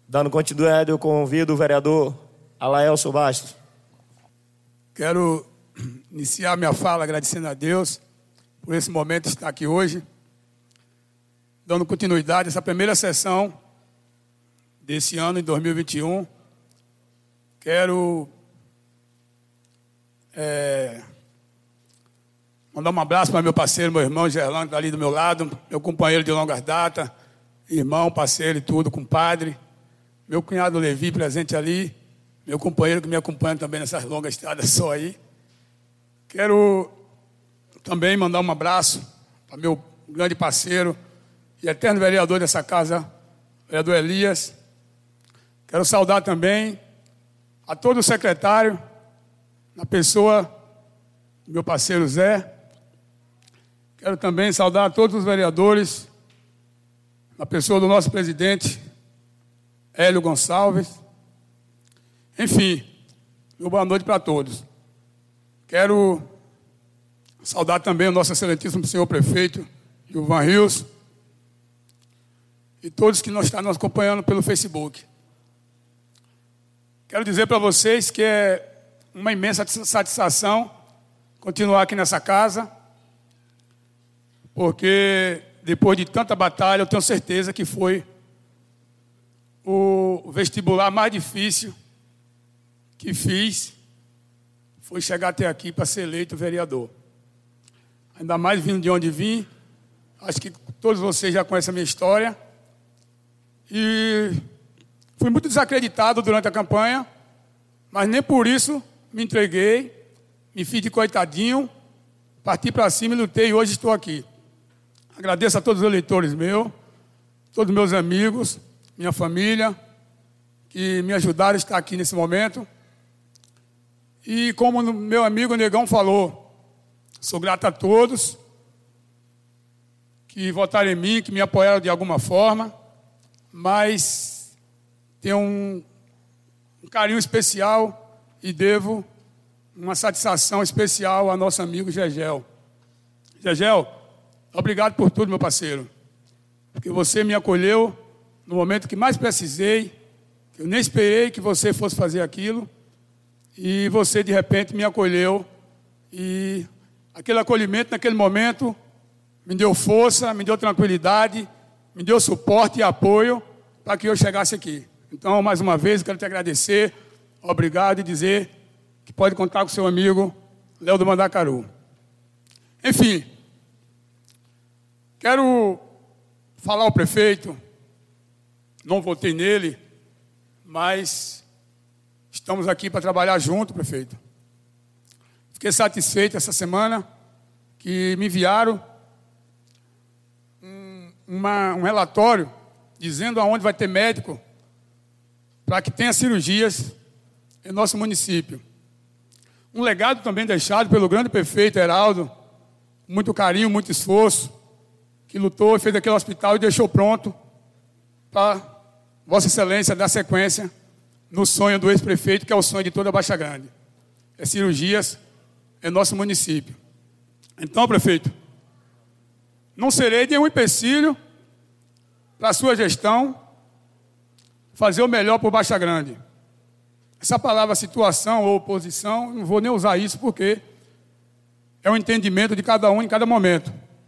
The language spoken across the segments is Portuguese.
Dando continuidade, eu convido o vereador Alaelson Bastos. Quero iniciar minha fala agradecendo a Deus por esse momento de estar aqui hoje, dando continuidade a essa primeira sessão desse ano, em 2021. Quero mandar um abraço para meu parceiro, meu irmão Gerlando, que está ali do meu lado, meu companheiro de longas datas, irmão, parceiro e tudo, compadre. Meu cunhado Levi, presente ali, meu companheiro que me acompanha também nessas longas estradas só aí. Quero também mandar um abraço para meu grande parceiro e eterno vereador dessa casa, vereador Elias. Quero saudar também a todo o secretário, na pessoa do meu parceiro Zé. Quero também saudar a todos os vereadores, na pessoa do nosso presidente, Hélio Gonçalves. Enfim, uma boa noite para todos. Quero saudar também o nosso excelentíssimo senhor prefeito, Gilvan Rios, e todos que estão nos acompanhando pelo Facebook. Quero dizer para vocês que é uma imensa satisfação continuar aqui nessa casa, porque depois de tanta batalha, eu tenho certeza que foi o vestibular mais difícil que fiz, foi chegar até aqui para ser eleito vereador. Ainda mais vindo de onde vim, acho que todos vocês já conhecem a minha história. E fui muito desacreditado durante a campanha, mas nem por isso me entreguei, me fiz de coitadinho, parti para cima e lutei, e hoje estou aqui. Agradeço a todos os eleitores meus, todos os meus amigos, minha família, que me ajudaram a estar aqui nesse momento. E como meu amigo Negão falou, sou grato a todos que votaram em mim, que me apoiaram de alguma forma, mas tenho um carinho especial e devo uma satisfação especial ao nosso amigo Gegel. Gegel, obrigado por tudo, meu parceiro, porque você me acolheu no momento que mais precisei, eu nem esperei que você fosse fazer aquilo, e você de repente me acolheu, e aquele acolhimento naquele momento me deu força, me deu tranquilidade, me deu suporte e apoio para que eu chegasse aqui. Então, mais uma vez, eu quero te agradecer, obrigado, e dizer que pode contar com seu amigo Léo do Mandacaru. Enfim, quero falar ao prefeito, não votei nele, mas estamos aqui para trabalhar junto, prefeito. Fiquei satisfeito essa semana que me enviaram um relatório dizendo aonde vai ter médico para que tenha cirurgias em nosso município. Um legado também deixado pelo grande prefeito Heraldo, com muito carinho, muito esforço, que lutou e fez aquele hospital e deixou pronto para Vossa Excelência dar sequência no sonho do ex-prefeito, que é o sonho de toda a Baixa Grande. É cirurgias em nosso município. Então, prefeito, não serei nenhum empecilho para a sua gestão fazer o melhor por Baixa Grande. Essa palavra situação ou oposição, não vou nem usar isso porque é um entendimento de cada um em cada momento.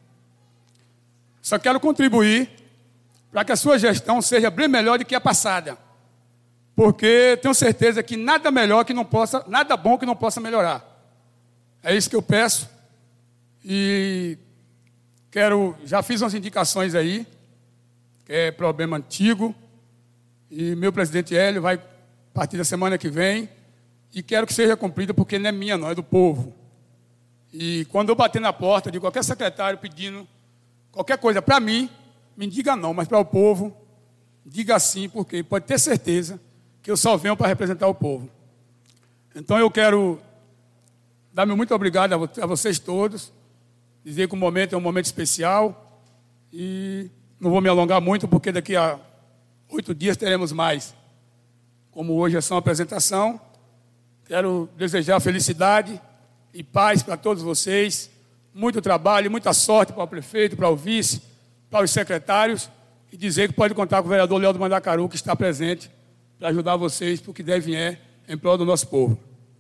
Só quero contribuir para que a sua gestão seja bem melhor do que a passada. Porque tenho certeza que nada melhor que não possa, nada bom que não possa melhorar. É isso que eu peço. E já fiz umas indicações aí, que é problema antigo, e meu presidente Hélio vai partir da semana que vem, e quero que seja cumprida porque não é minha não, é do povo. E quando eu bater na porta de qualquer secretário pedindo qualquer coisa para mim, me diga não, mas para o povo, diga sim, porque pode ter certeza que eu só venho para representar o povo. Então eu quero dar meu muito obrigado a vocês todos, dizer que o momento é um momento especial, e não vou me alongar muito, porque daqui a 8 dias teremos mais. Como hoje é só uma apresentação, quero desejar felicidade e paz para todos vocês, muito trabalho, muita sorte para o prefeito, para o vice, para os secretários, e dizer que pode contar com o vereador Léo do Mandacaru, que está presente para ajudar vocês para o que deve vier em prol do nosso povo.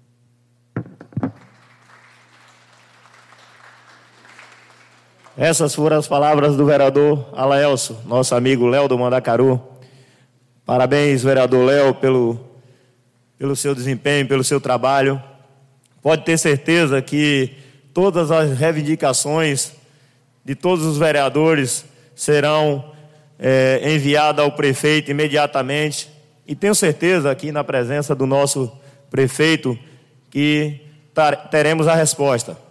Essas foram as palavras do vereador Alaelso, nosso amigo Léo do Mandacaru. Parabéns, vereador Léo, pelo seu desempenho, pelo seu trabalho. Pode ter certeza que todas as reivindicações de todos os vereadores serão enviadas ao prefeito imediatamente. E tenho certeza aqui na presença do nosso prefeito que teremos a resposta.